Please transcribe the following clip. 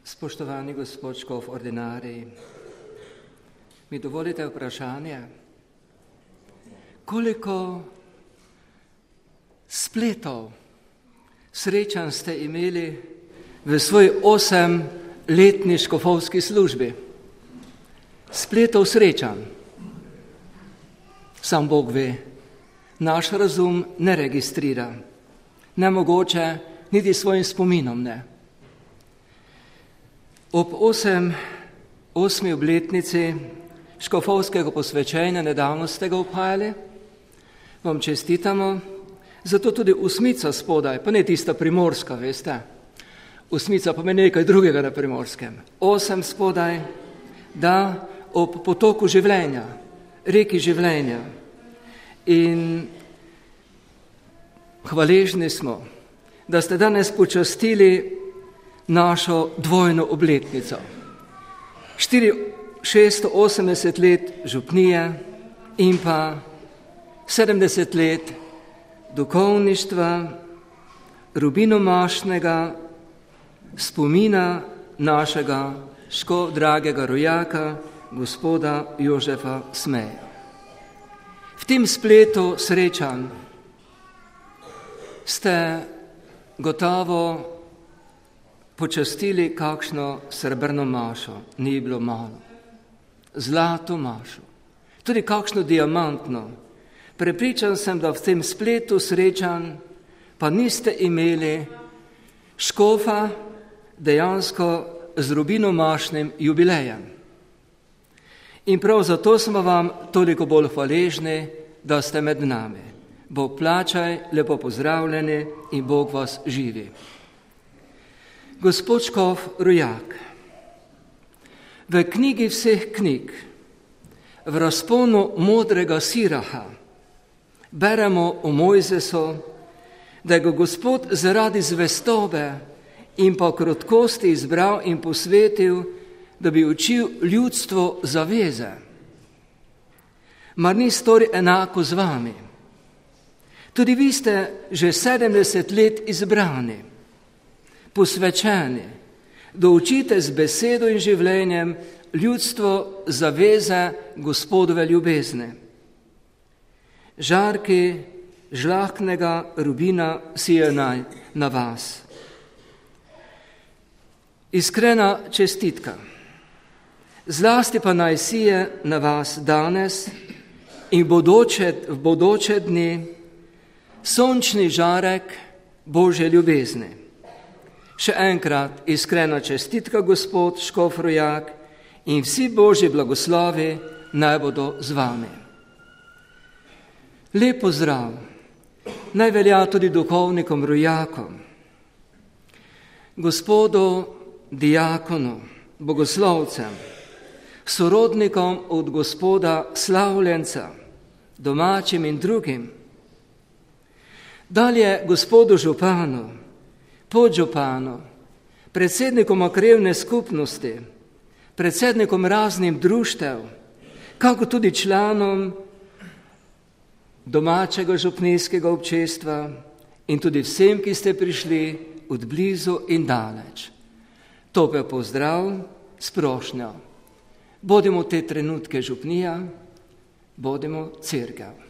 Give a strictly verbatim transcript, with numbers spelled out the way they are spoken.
Spoštovani gospod škof ordinarij, mi dovolite vprašanje, koliko spletov srečanj ste imeli v svoji osemletni škofovski službi? Spletov srečanj. Sam Bog ve, naš razum ne registrira, nemogoče niti svojim spominom ne. Ob osem, osmi obletnici škofovskega posvečenja, nedavno ste ga upajali, vam čestitamo, zato tudi osmica spodaj, pa ne tista primorska, veste, osmica pa me nekaj drugega na primorskem, osem spodaj, da ob potoku življenja, reki življenja. In hvaležni smo, da ste danes počastili našo dvojno obletnico. šeststo osemdeset let župnije in pa sedemdeset let duhovništva, rubinomašnega spomina našega ško dragega rojaka, gospoda Jožefa Smeja. V tem spletu srečanj ste gotovo počastili kakšno srebrno mašo, ni bilo malo, zlato mašo, tudi kakšno diamantno. Prepričan sem, da v tem spletu srečanj pa niste imeli škofa dejansko z rubinomašnim jubilejem. In prav zato smo vam toliko bolj hvaležni, da ste med nami. Bog plačaj, lepo pozdravljeni in Bog vas živi. Gospod škof Rojak, v knjigi vseh knjig, v razponu modrega Siraha, beremo o Mojzesu, da ga Gospod zaradi zvestobe in pa krotkosti izbral in posvetil, da bi učil ljudstvo zaveze. Mar ni stori enako z vami? Tudi vi ste že sedemdeset let izbrani, posvečeni, da učite z besedo in življenjem ljudstvo zaveze Gospodove ljubezni. Žarki žlahtnega rubina sijejo naj na vas. Iskrena čestitka, zlasti pa naj sije na vas danes in bodoče, v bodoče dni sončni žarek Božje ljubezni. Še enkrat iskrena čestitka, gospod škof Rojak, in vsi Božji blagoslovi naj bodo z vami. Lep pozdrav, naj velja tudi duhovnikom Rojakom, gospodu diakonu, bogoslovcem, sorodnikom od gospoda slavljenca, domačim in drugim. Dalje gospodu županu, podžupanu, predsednikom okrevne skupnosti, predsednikom raznim društev, kako tudi članom domačega župnijskega občestva in tudi vsem, ki ste prišli od blizu in daleč. Topel pozdrav s prošnjo. Bodimo te trenutke župnija, bodimo cerkev.